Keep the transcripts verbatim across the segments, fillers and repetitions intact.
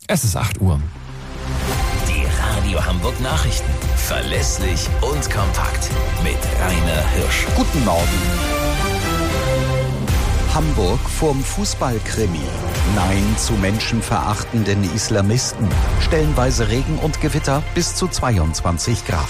Es ist acht Uhr. Die Radio Hamburg Nachrichten. Verlässlich und kompakt. Mit Rainer Hirsch. Guten Morgen. Hamburg vorm Fußballkrimi. Nein zu menschenverachtenden Islamisten. Stellenweise Regen und Gewitter bis zu zweiundzwanzig Grad.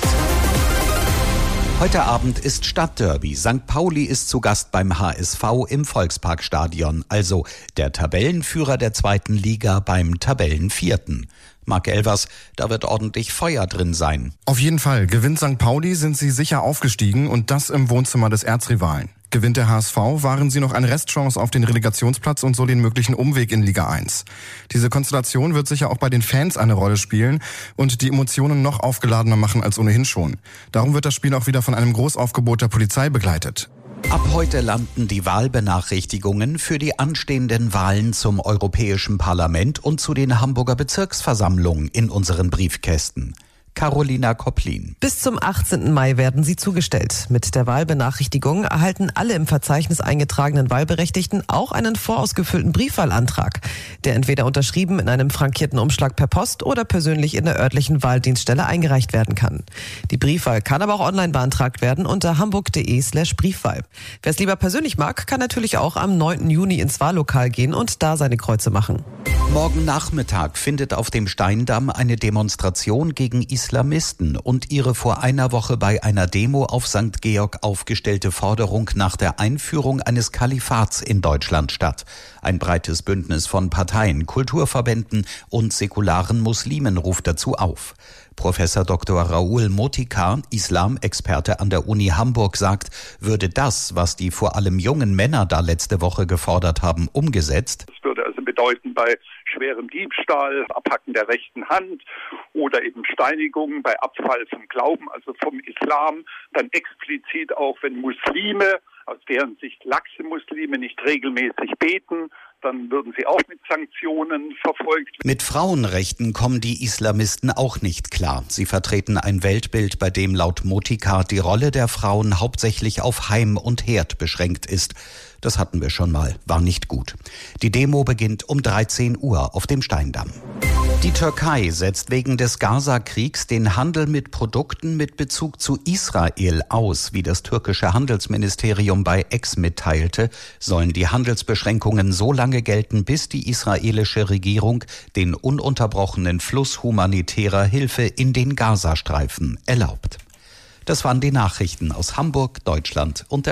Heute Abend ist Stadtderby. Sankt Pauli ist zu Gast beim H S V im Volksparkstadion, also der Tabellenführer der zweiten Liga beim Tabellenvierten. Marc Elvers, da wird ordentlich Feuer drin sein. Auf jeden Fall. Gewinnt Sankt Pauli, sind sie sicher aufgestiegen und das im Wohnzimmer des Erzrivalen. Gewinnt der H S V, waren sie noch eine Restchance auf den Relegationsplatz und so den möglichen Umweg in Liga eins. Diese Konstellation wird sicher auch bei den Fans eine Rolle spielen und die Emotionen noch aufgeladener machen als ohnehin schon. Darum wird das Spiel auch wieder von einem Großaufgebot der Polizei begleitet. Ab heute landen die Wahlbenachrichtigungen für die anstehenden Wahlen zum Europäischen Parlament und zu den Hamburger Bezirksversammlungen in unseren Briefkästen. Carolina Kopplin. Bis zum achtzehnten Mai werden sie zugestellt. Mit der Wahlbenachrichtigung erhalten alle im Verzeichnis eingetragenen Wahlberechtigten auch einen vorausgefüllten Briefwahlantrag, der entweder unterschrieben in einem frankierten Umschlag per Post oder persönlich in der örtlichen Wahldienststelle eingereicht werden kann. Die Briefwahl kann aber auch online beantragt werden unter hamburg.de slash Briefwahl. Wer es lieber persönlich mag, kann natürlich auch am neunten Juni ins Wahllokal gehen und da seine Kreuze machen. Morgen Nachmittag findet auf dem Steindamm eine Demonstration gegen Islamisten und ihre vor einer Woche bei einer Demo auf Sankt Georg aufgestellte Forderung nach der Einführung eines Kalifats in Deutschland statt. Ein breites Bündnis von Parteien, Kulturverbänden und säkularen Muslimen ruft dazu auf. Professor Doktor Raoul Motikar, Islamexperte an der Uni Hamburg, sagt, würde das, was die vor allem jungen Männer da letzte Woche gefordert haben, umgesetzt. Das würde also bedeuten, bei schwerem Diebstahl, Abhacken der rechten Hand oder eben Steinigung bei Abfall vom Glauben, also vom Islam, dann explizit auch, wenn Muslime, aus deren Sicht laxe Muslime, nicht regelmäßig beten, dann würden sie auch mit Sanktionen verfolgt. Mit Frauenrechten kommen die Islamisten auch nicht klar. Sie vertreten ein Weltbild, bei dem laut Motikar die Rolle der Frauen hauptsächlich auf Heim und Herd beschränkt ist. Das hatten wir schon mal, war nicht gut. Die Demo beginnt um dreizehn Uhr auf dem Steindamm. Die Türkei setzt wegen des Gaza-Kriegs den Handel mit Produkten mit Bezug zu Israel aus. Wie das türkische Handelsministerium bei X mitteilte, sollen die Handelsbeschränkungen so lange gelten, bis die israelische Regierung den ununterbrochenen Fluss humanitärer Hilfe in den Gazastreifen erlaubt. Das waren die Nachrichten aus Hamburg, Deutschland und der